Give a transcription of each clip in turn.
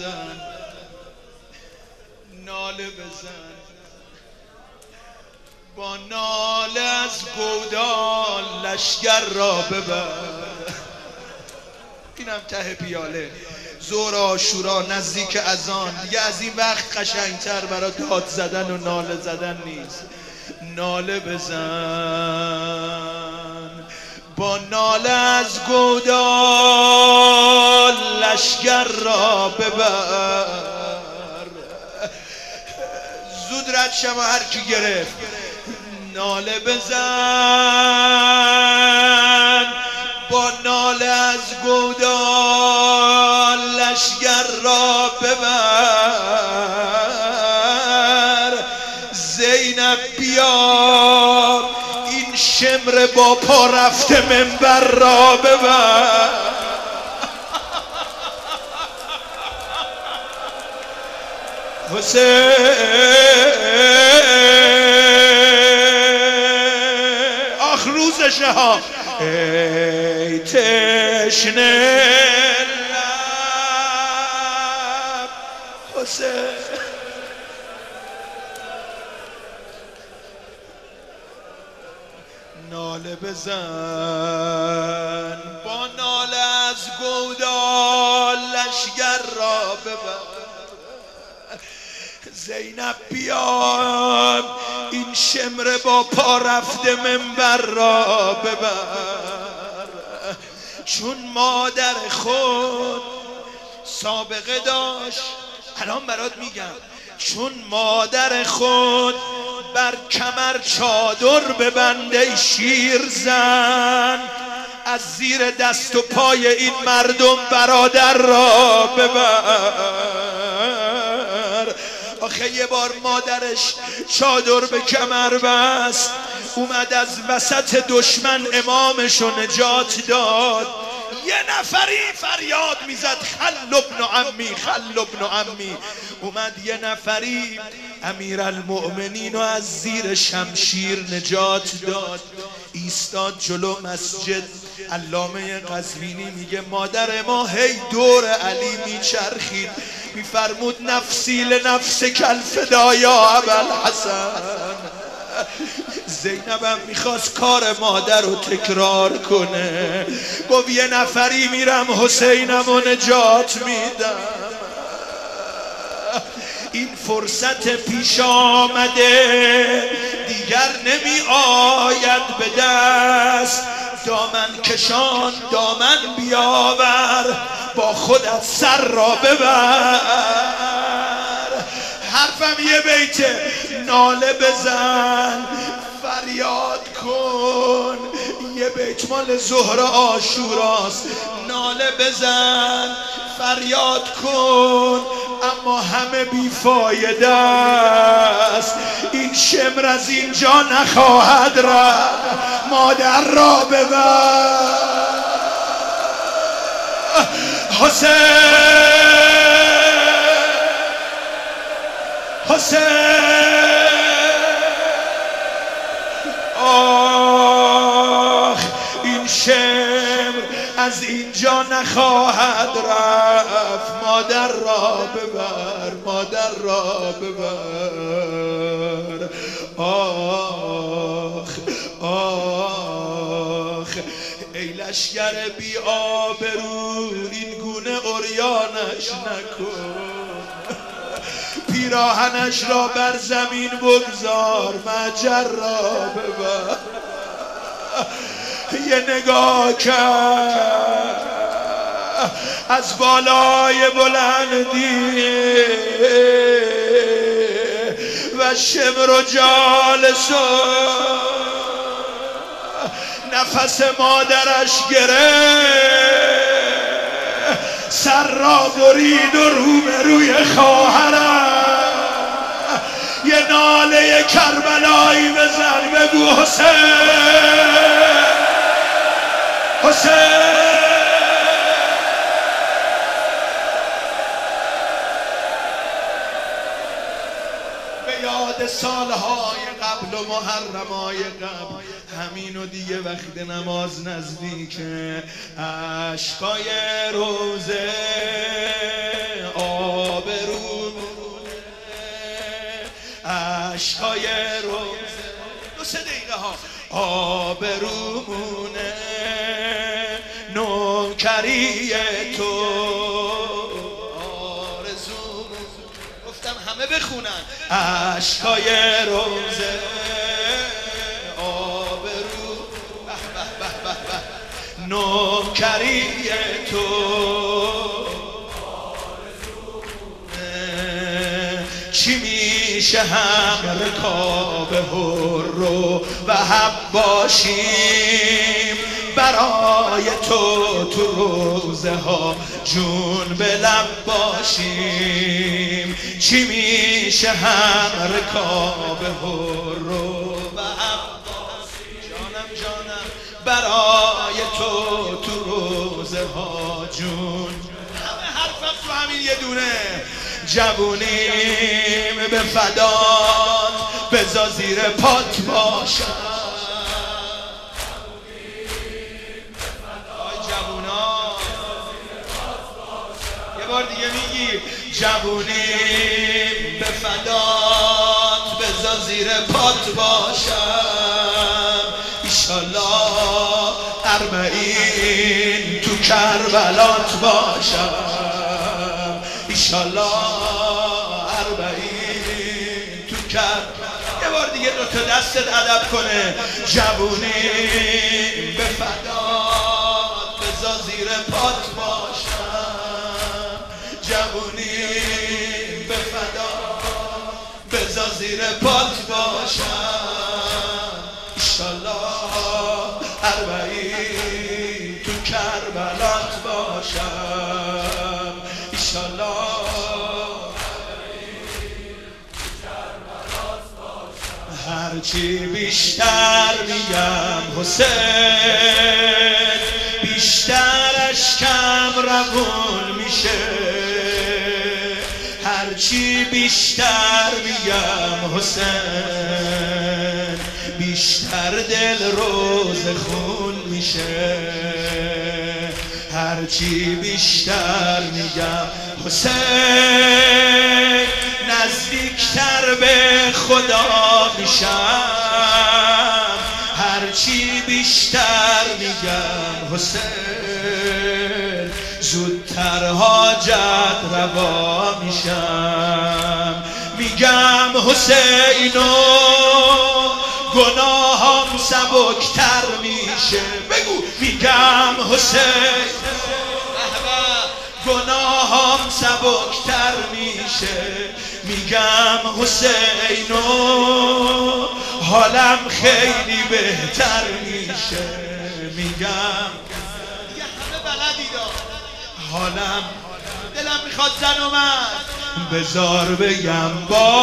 بزن، ناله بزن، با ناله از گودال لشگر را ببر. اینم ته پیاله. ظهر عاشورا نزدیک اذان دیگه، از این وقت قشنگتر برای داد زدن و ناله زدن نیست. ناله بزن، با ناله از گودال لشگر را ببر. زود رد شما هر کی گرفت. ناله بزن، با ناله از گودال لشگر را ببر. زینب بیا، این شمر با پا رفته منبر را ببر. حسین آخ روزشه ها، ای تشنه لب حسین. ناله بزن، با ناله از گودال لشگر را ببر. زینب بیا، این شمر با پا رفته منبر را ببر. چون مادر خود سابقه داشت، الان برات میگم، چون مادر خود بر کمر چادر ببنده شیر زن، از زیر دست و پای این مردم برادر را ببر. آخه یه بار مادرش چادر به کمر بست، اومد از وسط دشمن امامشو نجات داد. یه نفری فریاد میزد خل ابن عمی، خل ابن عمی. اومد یه نفری امیرالمؤمنین رو از زیر شمشیر نجات داد. ایستاد جلو مسجد. علامه قزوینی میگه مادر ما هی دور علی میچرخید، میفرمود نفسی لنفس کالفدا یا ابوالحسن. زینبم میخواست کار مادر رو تکرار کنه، گفت یه نفری میرم حسینم رو نجات میدم. این فرصت پیش آمده دیگر نمی آید به دست. دامن کشان دامن بیاور، با خودت سر را ببر. حرفم یه بیته، ناله بزن، فریاد کن. یه بیت مال ظهر عاشوراست. ناله بزن، فریاد کن، اما همه بیفایده است. این شمر از اینجا نخواهد رفت. مادر را ببر. حسین، حسین، آخ این شمر از اینجا نخواهد رفت. مادر را ببر، مادر را ببر. آخ آخ ای لشگر بی آبرو، این گونه عریانش نکن. پیراهنش را بر زمین بگذار، مهجر را ببر. یه نگاه کرد از بالای بلندی و شمر و جالس و نفس مادرش گرفت. سر را برید و روبروی خواهرم یه ناله کربلایی بزن، بگو حسین، حسین. به یاد سالهای قبل و محرمای قبل، همینو دیگه وقت نماز نزدیکه، عشقای روزه عشقای روزه. 2-3 دقیقه ها. آبرومونه نوکری تو، آرزومون. گفتم همه بخونن. عشقای روزه آبرو نوکری تو، چی میشه هم رکاب هر و حب باشیم برای تو روزه ها جون به لب باشیم. چی میشه هم رکاب هر و حب باشیم جانم برای تو روزه ها جون. همه حرفم تو همین یه دونه. جوونیم به فدات بذار زیر پات باشم. آی جوونا یه بار دیگه میگی جوونیم به فدات بذار زیر پات باشم. ایشالله 40 تو کربلات باشم. ایشالله 40 تو کربلات. یه بار دیگه 2 تا دستت ادب کنه. جوونیم به فدات بذار زیر پات باشم. جوونیم به فدات بذار زیر پات باشم. ایشالله 40 تو کربلات باشم. ایشالله هرچی بیشتر میگم حسین بیشتر اشکم روون میشه. هرچی بیشتر میگم حسین بیشتر دل روز خون میشه. هرچی بیشتر میگم حسین نزدیکتر به خدا میشم. هرچی بیشتر میگم حسین زودتر حاجت روا میشم. میگم حسینو گناهام سبکتر میشه. بگو میگم حسین گناهام سبکتر میشه. میگم حسینو حالم خیلی بهتر میشه. میگم دیگه همه بلدید حالم دلم میخواد زن و مرد بذار بگم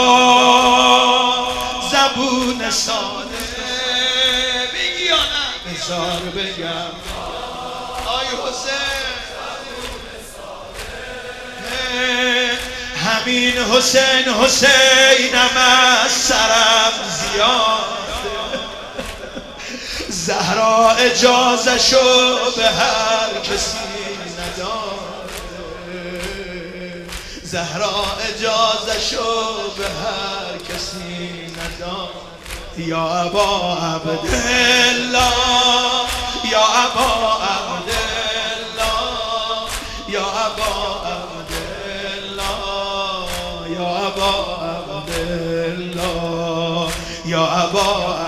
با زبون ساده. بگی یا نه؟ بذار بگم آی حسین همین حسینم از سرم زیاده. زهرا اجازه‌شو به هر کسی نداده. زهرا اجازه‌شو به هر کسی نداده. یا ابا عبدالله یا ابا عبدالله یا ابا عبدالله یا ابا عبدالله یا ابا